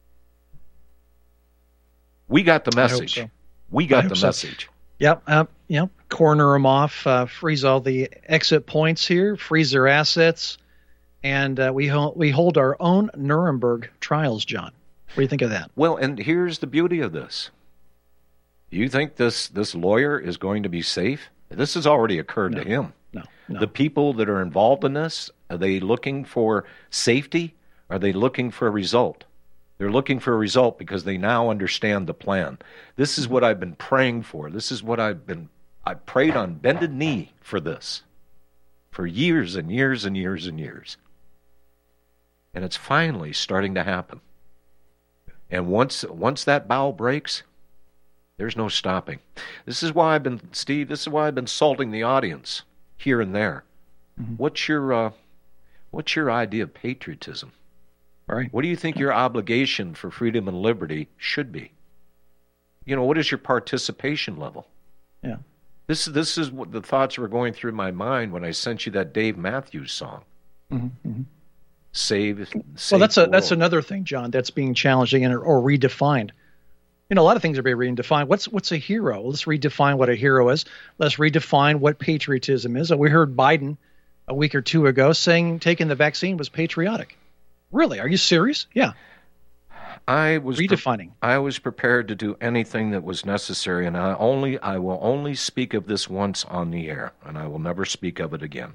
We got the message. So. We got the so. message. Yep. Uh, yep. Corner them off, uh, freeze all the exit points here, freeze their assets, and uh, we, ho- we hold our own Nuremberg trials, John. What do you think of that? Well, and here's the beauty of this. Do you think this, this lawyer is going to be safe? This has already occurred no. to him. No, no. The people that are involved in this, are they looking for safety? Are they looking for a result? They're looking for a result because they now understand the plan. This is what I've been praying for. This is what I've been, I prayed on bended knee for this for years and years and years and years. And it's finally starting to happen. And once once that bow breaks, there's no stopping. This is why I've been, Steve, this is why I've been salting the audience here and there. Mm-hmm. What's your uh, what's your idea of patriotism? Right. What do you think your obligation for freedom and liberty should be? You know, what is your participation level? Yeah. This this is what the thoughts were going through my mind when I sent you that Dave Matthews song. Mm-hmm. Mm-hmm. Save, save. Well, that's a the that's world. another thing, John. That's being challenged again, or, or redefined. You know, a lot of things are being redefined. What's what's a hero? Let's redefine what a hero is. Let's redefine what patriotism is. We heard Biden a week or two ago saying taking the vaccine was patriotic. Really? Are you serious? Yeah. I was redefining. Pre- I was prepared to do anything that was necessary, and I only I will only speak of this once on the air, and I will never speak of it again.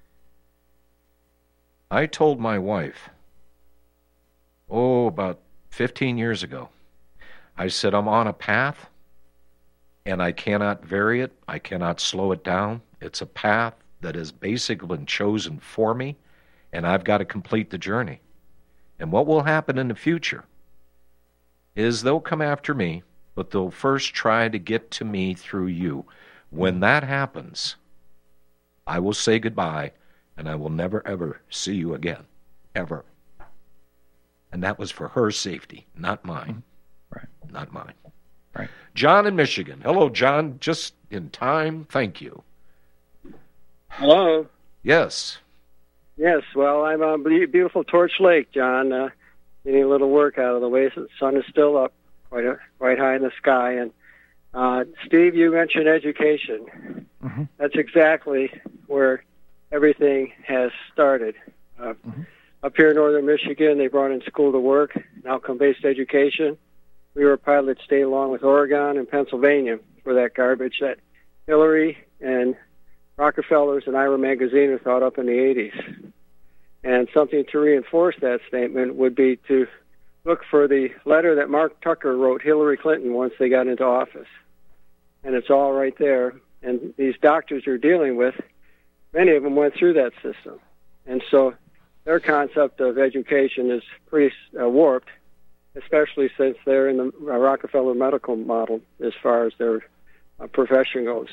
I told my wife, oh, about fifteen years ago. I said, I'm on a path, and I cannot vary it. I cannot slow it down. It's a path that has basically been chosen for me, and I've got to complete the journey. And what will happen in the future is they'll come after me, but they'll first try to get to me through you. When that happens, I will say goodbye, and I will never, ever see you again. Ever. And that was for her safety, not mine. Right. Not mine. Right. John in Michigan. Hello, John. Just in time. Thank you. Hello. Yes. Yes. Well, I'm on beautiful Torch Lake, John. Uh, getting a little work out of the way. So the sun is still up, quite a, quite high in the sky. And uh, Steve, you mentioned education. Mm-hmm. That's exactly where everything has started. Uh, mm-hmm. Up here in northern Michigan, they brought in school to work, and outcome-based education. We were a pilot state along with Oregon and Pennsylvania for that garbage that Hillary and Rockefellers and Ira Magaziner thought up in the eighties. And something to reinforce that statement would be to look for the letter that Mark Tucker wrote Hillary Clinton once they got into office. And it's all right there. And these doctors you're dealing with, many of them went through that system. And so their concept of education is pretty uh, warped, especially since they're in the uh, Rockefeller medical model as far as their uh, profession goes.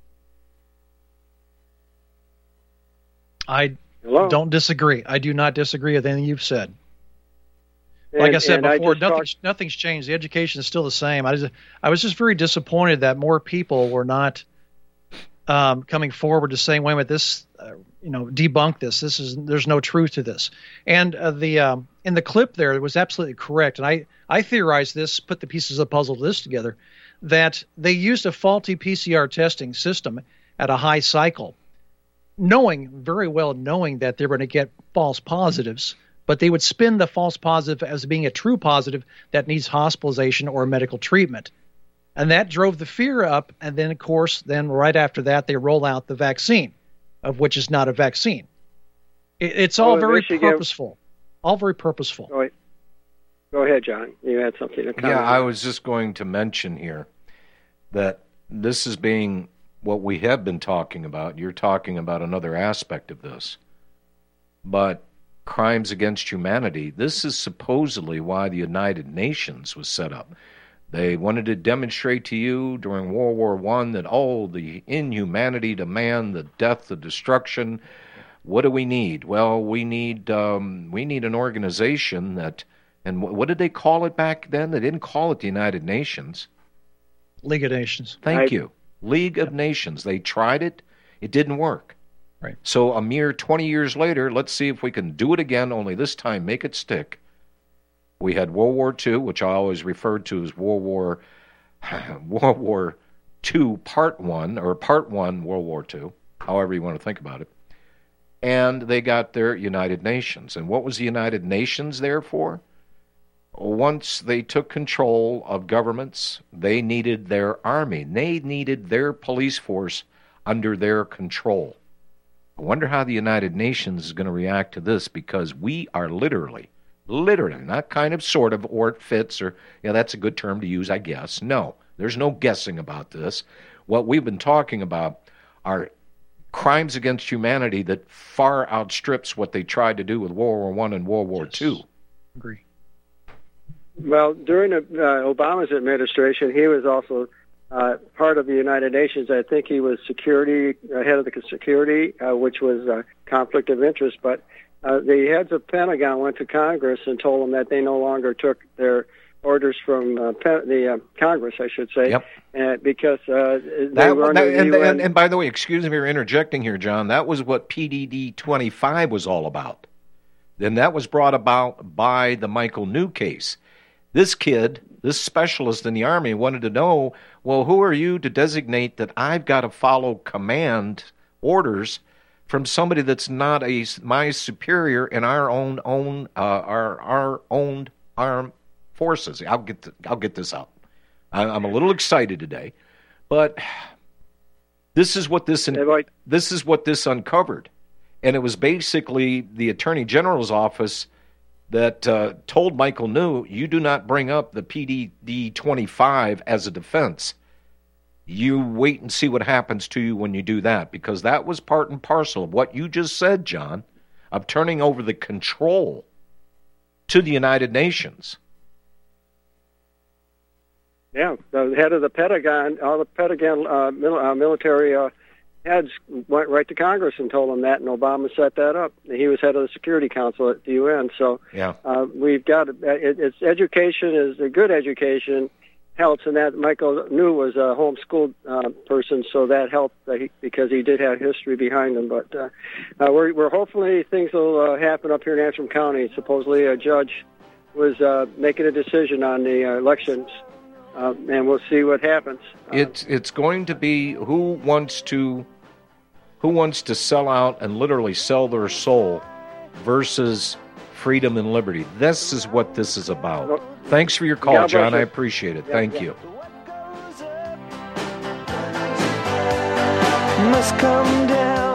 I Hello? don't disagree. I do not disagree with anything you've said. And, like I said and before, I nothing's, talked... nothing's changed. The education is still the same. I, just, I was just very disappointed that more people were not um, coming forward to saying, wait a minute, this, uh, you know, debunk this. This is, there's no truth to this. And uh, the um, in the clip there, it was absolutely correct. And I, I theorized this, put the pieces of the puzzle to this together, that they used a faulty P C R testing system at a high cycle, knowing very well knowing that they're going to get false positives, but they would spin the false positive as being a true positive that needs hospitalization or medical treatment. And that drove the fear up. And then, of course, then right after that, they roll out the vaccine, of which is not a vaccine. It, it's all oh, very Michigan... purposeful. All very purposeful. Go ahead. Go ahead, John. You had something to comment. Yeah, I was just going to mention here that this is being what we have been talking about. You're talking about another aspect of this. But crimes against humanity, this is supposedly why the United Nations was set up. They wanted to demonstrate to you during World War One that, oh, the inhumanity to man, the death, the destruction. What do we need? Well, we need um, we need an organization that, and what did they call it back then? They didn't call it the United Nations. League of Nations. Thank I, you. League of Nations. They tried it. It didn't work. Right. So a mere twenty years later, let's see if we can do it again, only this time make it stick. We had World War Two, which I always referred to as World War World War Two Part One, or Part One World War Two, however you want to think about it. And they got their United Nations. And what was the United Nations there for? Once they took control of governments, they needed their army. They needed their police force under their control. I wonder how the United Nations is going to react to this, because we are literally, literally, not kind of, sort of, or it fits, or, yeah, that's a good term to use, I guess. No, there's no guessing about this. What we've been talking about are crimes against humanity that far outstrips what they tried to do with World War One and World War Two. Agree. Well, during uh, Obama's administration, he was also uh, part of the United Nations. I think he was security, uh, head of the security, uh, which was a conflict of interest. But uh, the heads of Pentagon went to Congress and told them that they no longer took their orders from uh, Pen- the uh, Congress, I should say, yep. uh, because uh, they that, were that, under and, the U N. And, and by the way, excuse me for interjecting here, John, that was what P D D twenty-five was all about. Then that was brought about by the Michael New case. This kid, this specialist in the Army, wanted to know, well, who are you to designate that I've got to follow command orders from somebody that's not a my superior in our own own uh, our our own armed forces? I'll get the, I'll get this out. I, I'm a little excited today, but this is what this un- this is what this uncovered, and it was basically the Attorney General's office that uh, told Michael New, you do not bring up the P D D twenty-five as a defense. You wait and see what happens to you when you do that, because that was part and parcel of what you just said, John, of turning over the control to the United Nations. Yeah, the head of the Pentagon, all the Pentagon uh, mil- uh, military uh, heads went right to Congress and told them that, and Obama set that up. He was head of the Security Council at the U N. So yeah. uh, we've got it, it's education is a good education helps, and that Michael New was a homeschooled uh, person, so that helped uh, he, because he did have history behind him. But uh, uh, we're, we're hopefully things will uh, happen up here in Antrim County. Supposedly a judge was uh, making a decision on the uh, elections. Uh, and we'll see what happens. Uh, it's it's going to be who wants to who wants to sell out and literally sell their soul versus freedom and liberty. This is what this is about. Well, thanks for your call, yeah, John. I appreciate it. Yeah, Thank yeah. you. Must come down.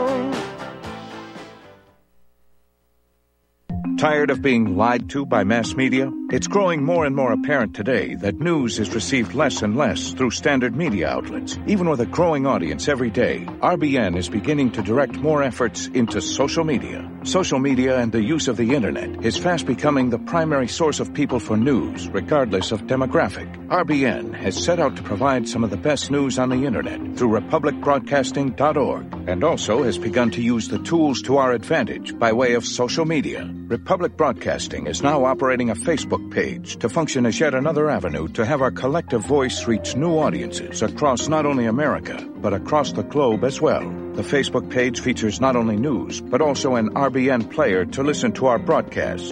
Tired of being lied to by mass media? It's growing more and more apparent today that news is received less and less through standard media outlets. Even with a growing audience every day, R B N is beginning to direct more efforts into social media. Social media and the use of the internet is fast becoming the primary source of people for news, regardless of demographic. R B N has set out to provide some of the best news on the internet through republic broadcasting dot org, and also has begun to use the tools to our advantage by way of social media. Republic Broadcasting is now operating a Facebook page to function as yet another avenue to have our collective voice reach new audiences across not only America, but across the globe as well. The Facebook page features not only news, but also an R B N player to listen to our broadcast.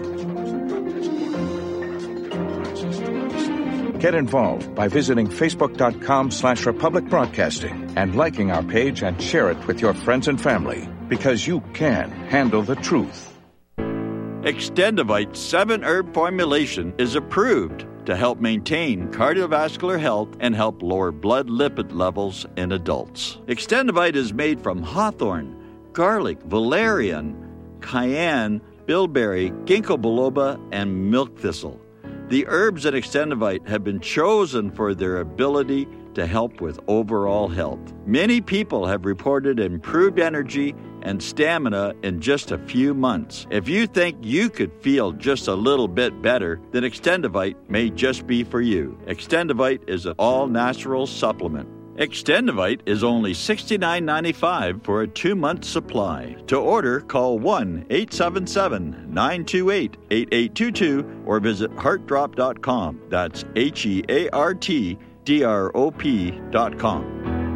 Get involved by visiting facebook.com slash Republic Broadcasting and liking our page and share it with your friends and family, because you can handle the truth. Extendivite seven herb formulation is approved to help maintain cardiovascular health and help lower blood lipid levels in adults. Extendivite is made from hawthorn, garlic, valerian, cayenne, bilberry, ginkgo biloba, and milk thistle. The herbs in Extendivite have been chosen for their ability to help with overall health. Many people have reported improved energy and stamina in just a few months. If you think you could feel just a little bit better, then Extendivite may just be for you. Extendivite is an all-natural supplement. Extendivite is only sixty-nine ninety-five for a two-month supply. To order, call one eight seven seven, nine two eight, eight eight two two or visit heart drop dot com. That's H E A R T D R O P dot com.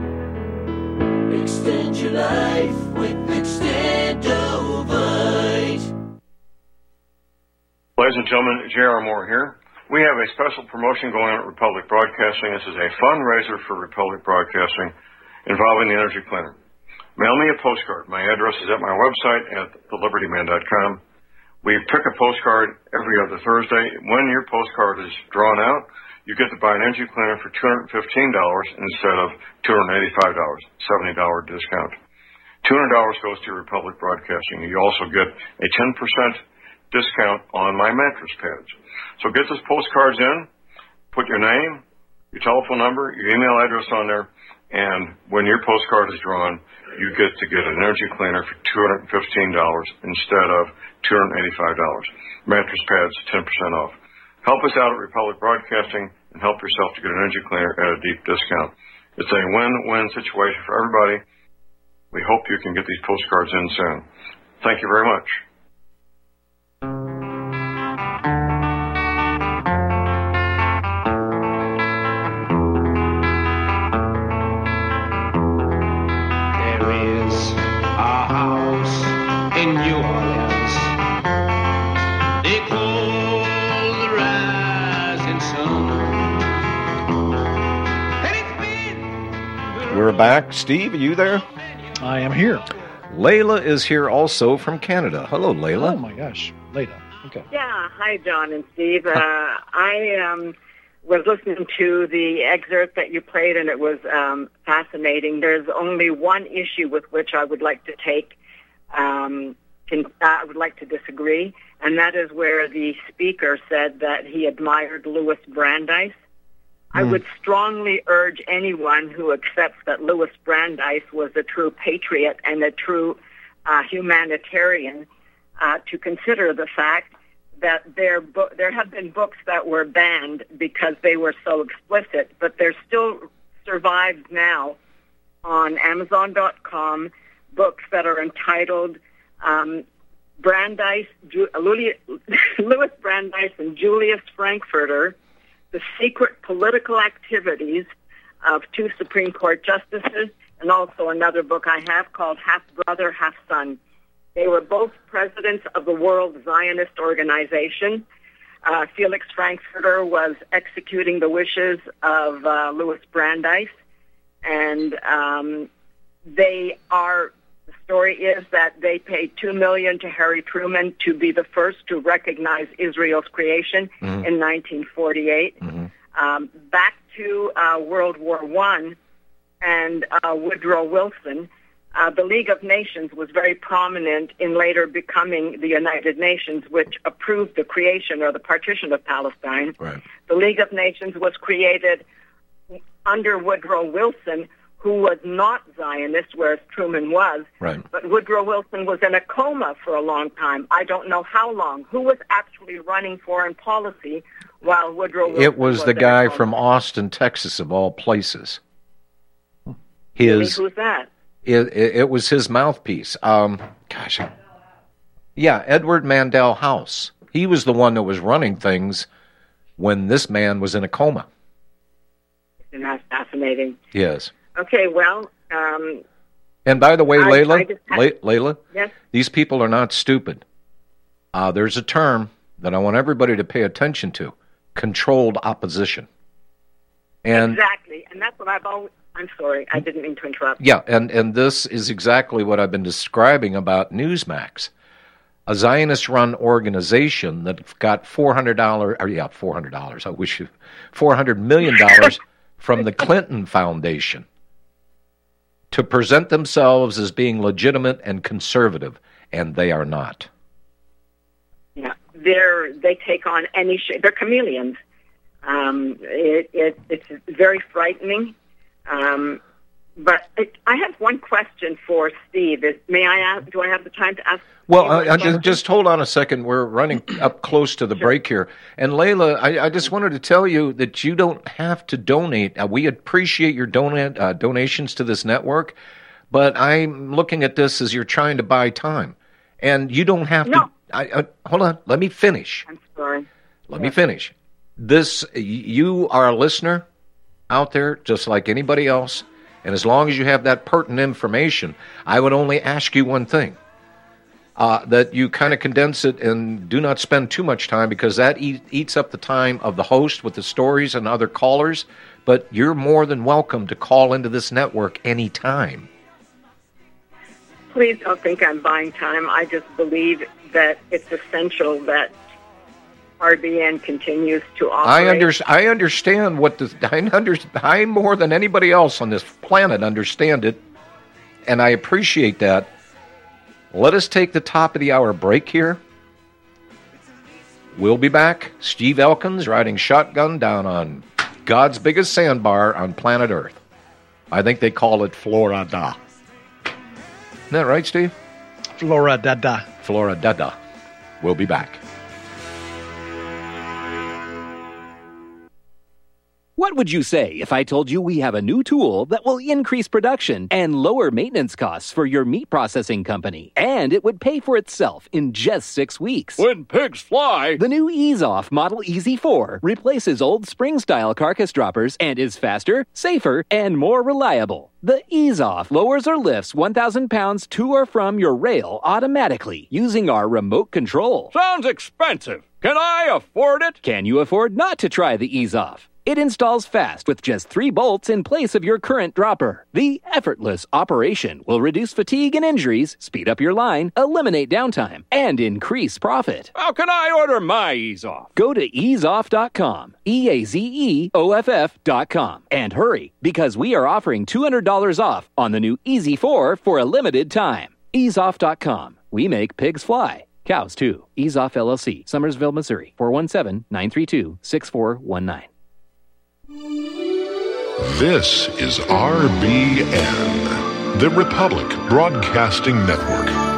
Extend your life with Extendovite. Ladies and gentlemen, J R. Moore here. We have a special promotion going on at Republic Broadcasting. This is a fundraiser for Republic Broadcasting involving the Energy Cleaner. Mail me a postcard. My address is at my website at the liberty man dot com. We pick a postcard every other Thursday. When your postcard is drawn out, you get to buy an energy cleaner for two hundred fifteen dollars instead of two hundred eighty-five dollars, seventy dollars discount. two hundred dollars goes to Republic Broadcasting. You also get a ten percent discount on my mattress pads. So get those postcards in, put your name, your telephone number, your email address on there, and when your postcard is drawn, you get to get an energy cleaner for two hundred fifteen dollars instead of two hundred eighty-five dollars. Mattress pads, ten percent off. Help us out at Republic Broadcasting and help yourself to get an energy cleaner at a deep discount. It's a win-win situation for everybody. We hope you can get these postcards in soon. Thank you very much. There is a house in New Orleans they call the rising sun. We're back. Steve, are you there? I am here. Layla is here also from Canada. Hello, Layla. Oh, my gosh. Layla. Okay. Yeah. Hi, John and Steve. Uh, I um, was listening to the excerpt that you played, and it was um, fascinating. There's only one issue with which I would like to take um, can, uh, I would like to disagree, and that is where the speaker said that he admired Louis Brandeis. I would strongly urge anyone who accepts that Louis Brandeis was a true patriot and a true uh, humanitarian uh, to consider the fact that there bo- there have been books that were banned because they were so explicit, but they're still survived now on Amazon dot com, books that are entitled um, Brandeis, Ju- Louis Brandeis and Julius Frankfurter, The Secret Political Activities of Two Supreme Court Justices, and also another book I have called Half Brother, Half Son. They were both presidents of the World Zionist Organization. Uh, Felix Frankfurter was executing the wishes of uh, Louis Brandeis, and um, they are, the story is that they paid two million dollars to Harry Truman to be the first to recognize Israel's creation mm-hmm. in nineteen forty-eight. Mm-hmm. Um, back to uh, World War One and uh, Woodrow Wilson, uh, the League of Nations was very prominent in later becoming the United Nations, which approved the creation or the partition of Palestine. Right. The League of Nations was created under Woodrow Wilson, who was not Zionist, whereas Truman was. Right. But Woodrow Wilson was in a coma for a long time. I don't know how long. Who was actually running foreign policy while Woodrow Wilson It was, was the in guy a coma? from Austin, Texas, of all places. His, Who's that? It, it, it was his mouthpiece. Um, gosh. Yeah, Edward Mandel House. He was the one that was running things when this man was in a coma. And that's fascinating. Yes. Okay, well... Um, and by the way, I, Layla, I just had, Le- Layla, yes? These people are not stupid. Uh, there's a term that I want everybody to pay attention to: controlled opposition. And exactly, and that's what I've always... I'm sorry, I didn't mean to interrupt. Yeah, and, and this is exactly what I've been describing about Newsmax. A Zionist-run organization that got four hundred dollars, or yeah, four hundred dollars, I wish you, four hundred million dollars from the Clinton Foundation to present themselves as being legitimate and conservative, and they are not. Yeah, they're, they take on any shape. They're chameleons. Um, it, it, it's very frightening. Um, but it, I have one question for Steve. Is, may I ask? Do I have the time to ask? Well, uh, just, just hold on a second. We're running up close to the sure. break here. And Layla, I, I just wanted to tell you that you don't have to donate. Uh, we appreciate your donate, uh, donations to this network, but I'm looking at this as you're trying to buy time. And you don't have no. to... I, uh, hold on. Let me finish. I'm sorry. Let yeah. me finish. This, you are a listener out there just like anybody else, and as long as you have that pertinent information, I would only ask you one thing, uh, that you kind of condense it and do not spend too much time, because that eat, eats up the time of the host with the stories and other callers, but you're more than welcome to call into this network anytime. Please don't think I'm buying time. I just believe that it's essential that R B N continues to operate. I, under, I understand what the I, under, I more than anybody else on this planet understand it, and I appreciate that. Let us take the top of the hour break here. We'll be back. Steve Elkins riding shotgun down on God's biggest sandbar on planet Earth. I think they call it Florida. Isn't that right, Steve? Florida. Florida. We'll be back. What would you say if I told you we have a new tool that will increase production and lower maintenance costs for your meat processing company, and it would pay for itself in just six weeks? When pigs fly! The new Ease Off Model E Z four replaces old spring-style carcass droppers and is faster, safer, and more reliable. The Ease Off lowers or lifts one thousand pounds to or from your rail automatically using our remote control. Sounds expensive. Can I afford it? Can you afford not to try the Ease Off? It installs fast with just three bolts in place of your current dropper. The effortless operation will reduce fatigue and injuries, speed up your line, eliminate downtime, and increase profit. How can I order my Ease Off? Go to ease off dot com, E A Z E O F F dot com, and hurry, because we are offering two hundred dollars off on the new E Z four for a limited time. ease off dot com, We make pigs fly. Cows, too. Ease Off L L C, Summersville, Missouri. four one seven, nine three two, six four one nine. This is R B N, the Republic Broadcasting Network.